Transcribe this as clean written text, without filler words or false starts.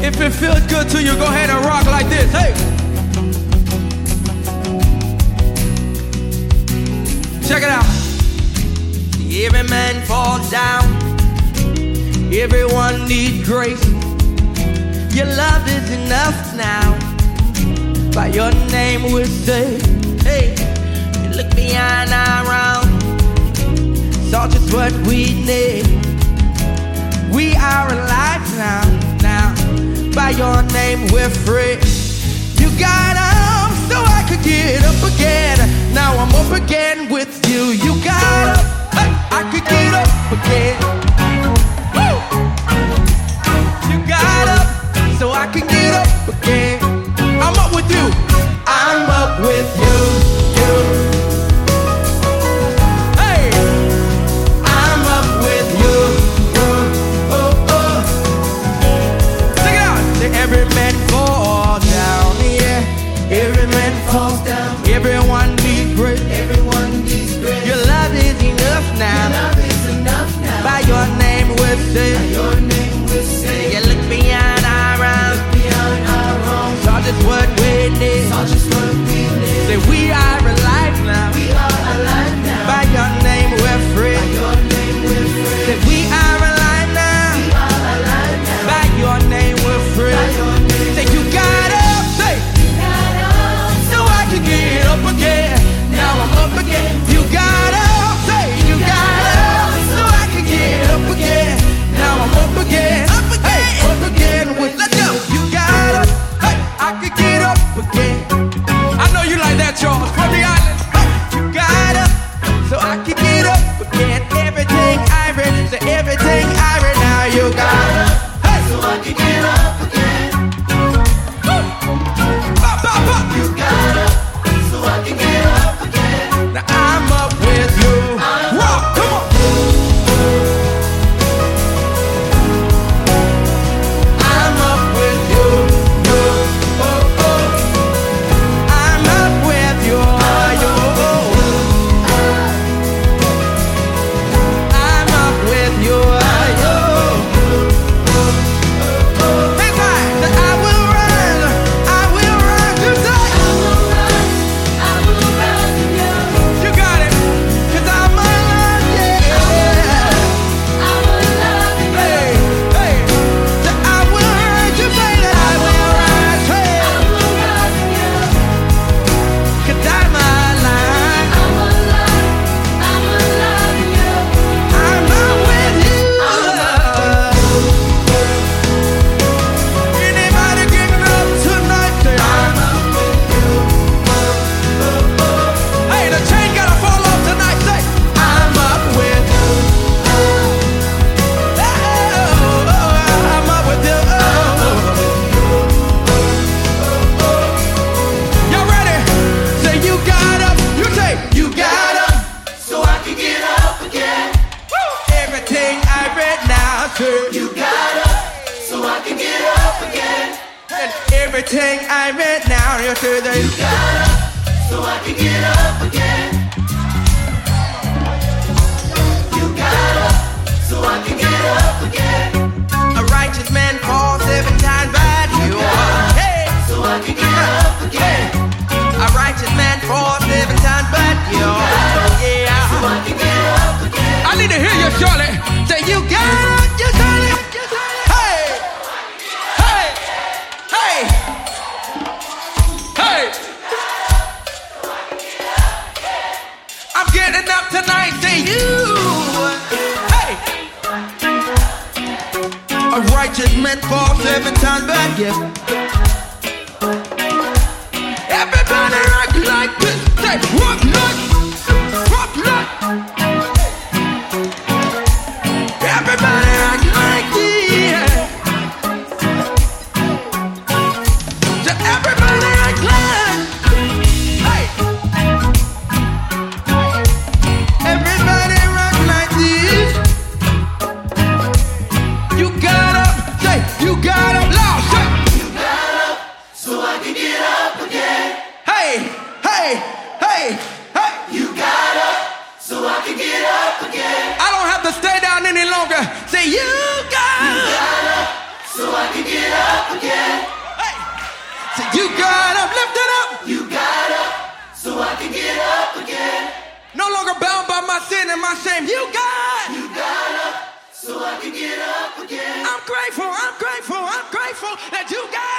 If it feels good to you, go ahead and rock like this. Hey! Check it out. Every man falls down. Everyone needs grace. Your love is enough now. By your name we're saved. Hey, you look behind our round. Saw just what we need. We are alive now. By your name we're free. You got up so I could get up again. Now I'm up again with you. You got up, hey, I could get up again. Woo! You got up so I can get up again. I'm up with you. I'm up with you. Hey, I'm up with you. Check it out. Every man falls down, yeah. Every man falls down. Everyone needs grace. Everyone needs grace. Your love is enough now. Your love is enough now. By your name we're saved. By your name we're saved. You look beyond our wrongs. Look beyond our wrongs. Saw just what we need. Saw just what we need. Say we are alive now. We are alive now. By your name we're free. By your name we're free. Say we are alive now. We are alive now. By your name we're free. By your name. Say you got up, say You got up. so I can get up again. Now I'm up again. You got up, say you got up so I can get up again. Now I'm up again. Up again. Hey, up again with let's go. You got up, hey, I could get up again. I know you like that, Charles, from the island. Hey, you got up so I can get up again. Everything I read, say everything I read. Now you got up, hey, So I can get up again. pop, pop, pop. You got up. So I can get up again. Now I'm up with you. Rock, come on. I'm up with you. Oh, oh. I'm up with you. I'm up with you. Big time that I will run today. I will run to you. You got it, 'cause I'm alive, yeah. I will love you. Hey, hey, that I will run to say that I will rise, hey, I will run to you. 'cause I'm alive. I will love you. I'm up with you. Anybody getting up tonight? Say I'm up with you. Hey, the chain gotta fall off tonight. Say I'm up with you. Oh, I'm up with you. Y'all ready? Say you got up. You say you got up. So I can get up again. Everything I read now, say You got up. So I can get up again. and everything I read now, you say that You got up. So I can get up again. You got up. So I can get up again. a righteous man falls 7 times, but you are. Hey, So I can get up again. a righteous man falls 7 times, but you are. So Yeah. I can get up again. I need to hear you, Charlotte. Say you got up, you got it. Hey, hey, hey, hey. I'm getting up tonight. Say you. Hey. A righteous man falls 7 times, but yeah. Everybody rock like this. Say rock like, rock like. Everybody rock like this. So everybody rock like. Hey. Everybody rock like this. You got up, say you got up loud, say. You got up. So I can get up again. Hey, hey, hey, hey. You got up. So I can get up again. I don't have to stay down any longer. Say you got up. Got up. So I can get up again. Hey, so you got up, lift it up. You got up so I can get up again. No longer bound by my sin and my shame. You got up so I can get up again. I'm grateful, I'm grateful, I'm grateful that you got